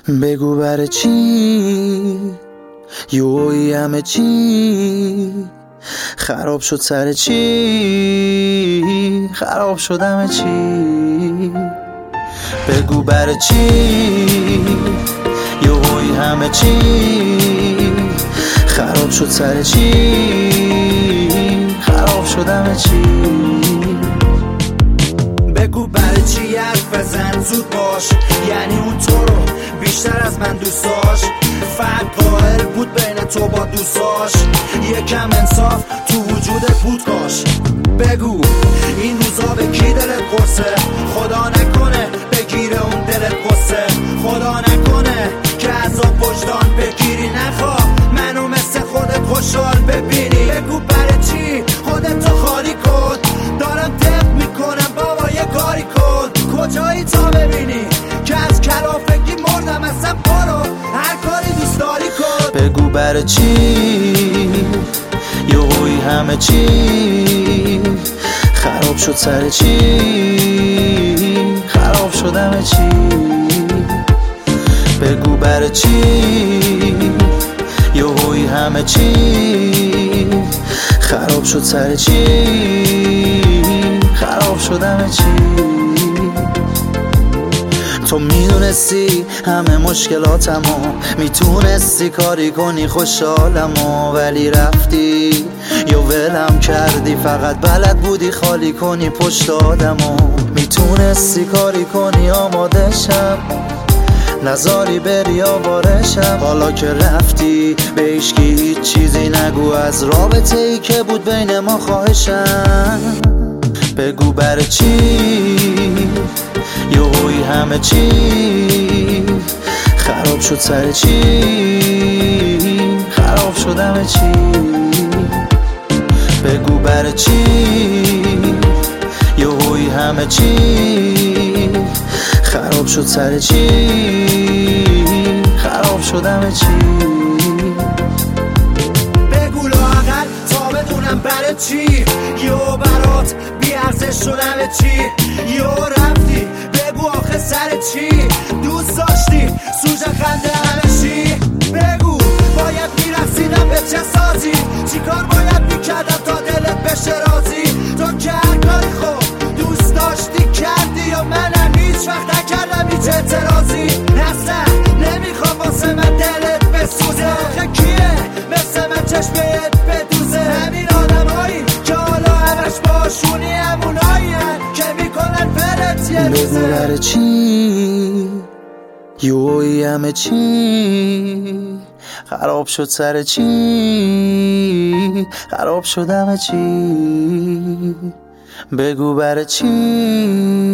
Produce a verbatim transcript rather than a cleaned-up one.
بگو برای چی یوی همه چی خراب شد، سر چی خراب شد همه چی. بگو برای چی یوی همه چی خراب شد، سر چی خراب شد همه چی. بگو برای چی حرف بزن زود باش، یعنی اون تو رو بیشتر از من دوست داشت. فرق قائل بود بین تو با دوستاش، یکم انصاف تو وجودت بود کاش. بگو این روزا به کی دلت قرصه، خدا نکنه بگیره اون دلت قصه. خدا نکنه که عذاب وجدان بگیری، نخواه منو مثل خودت خوشحال ببینی. بگو برای چی خودتو خالی کن، دارم دق میکنم بابا یه کاری کن. کجایی تا ببینی که از کلافگی مردم، اصلا برو هر کاری دوست داری کن. بگو برای چی یوی همه چی خراب شد، سر چی خراب شد همه چی. بگو برای چی یوی همه چی خراب شد، سر چی خراب شد همه چی. تو میدونستی همه مشکلاتمو، میتونستی کاری کنی خوشحالمو، ولی رفتی یا ولم کردی، فقط بلد بودی خالی کنی پشت آدمو. میتونستی کاری کنی آماده شم، نزاری بری آوارشم. حالا که رفتی به هیچکی هیچ چیزی نگو از رابطه ای که بود بین ما، خواهشم. بگو برای چی یوی همه چی خراب شد، سر چی خراب شد همه چی. بگو برای چی یوی همه چی خراب شد، سر چی خراب شد همه چی. بگو لااقل تا بدونم برای چی یو برات بی ارزش شد همه چی. یو رفتی بگو آخه سر چی، دوست داشتی سوژه خنده همه چی. بگو باید میرسیدم به چه سازی، چیکار باید میکردم تا دلت بشه راضی. تو که هر کاری خوب دوست داشتی کردی، یا منم هیچ وقت نکردم هیچ اعتراضی. اصلا نمیخوام واسه من دلت بسوزه، آخه کیه مثل من چشمت بدوزه. همین آدم هایی که حالا همش باشونی همونایی که میکنن فرت یه روزه. بگو برای چی یوی همه چی خراب شد، سر چی خراب شد همه چی. بگو برای چی